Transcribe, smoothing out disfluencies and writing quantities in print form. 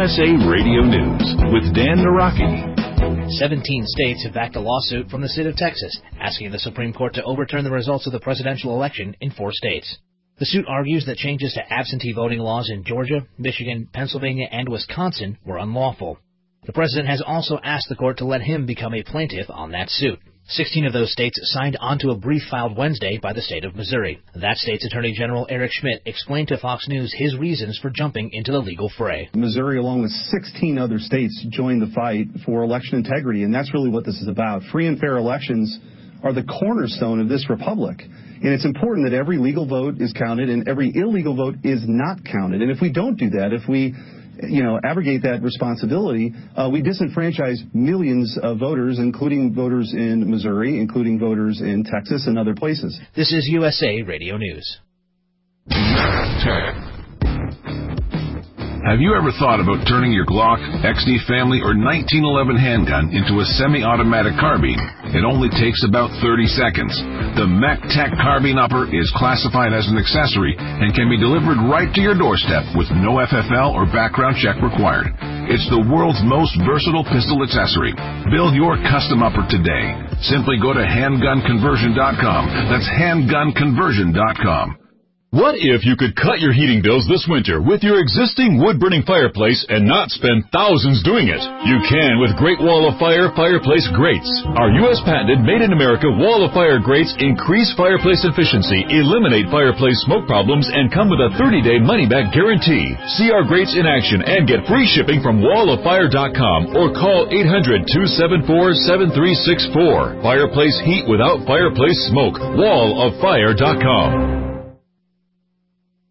USA Radio News with Dan Naraki. 17 states have backed a lawsuit from the state of Texas, asking the Supreme Court to overturn the results of the presidential election in 4 states. The suit argues that changes to absentee voting laws in Georgia, Michigan, Pennsylvania, and Wisconsin were unlawful. The president has also asked the court to let him become a plaintiff on that suit. 16 of those states signed onto a brief filed Wednesday by the state of Missouri. That state's Attorney General Eric Schmidt explained to Fox News his reasons for jumping into the legal fray. Missouri, along with 16 other states, joined the fight for election integrity, and that's really what this is about. Free and fair elections are the cornerstone of this republic. And it's important that every legal vote is counted and every illegal vote is not counted. And if we don't do that, if we abrogate that responsibility, we disenfranchise millions of voters, including voters in Missouri, including voters in Texas and other places. This is USA Radio News. Have you ever thought about turning your Glock, XD family, or 1911 handgun into a semi-automatic carbine? It only takes about 30 seconds. The MEC-TEC Carbine Upper is classified as an accessory and can be delivered right to your doorstep with no FFL or background check required. It's the world's most versatile pistol accessory. Build your custom upper today. Simply go to handgunconversion.com. That's handgunconversion.com. What if you could cut your heating bills this winter with your existing wood-burning fireplace and not spend thousands doing it? You can with Great Wall of Fire fireplace grates. Our U.S. patented made-in-America Wall of Fire grates increase fireplace efficiency, eliminate fireplace smoke problems, and come with a 30-day money-back guarantee. See our grates in action and get free shipping from walloffire.com or call 800-274-7364. Fireplace heat without fireplace smoke. walloffire.com.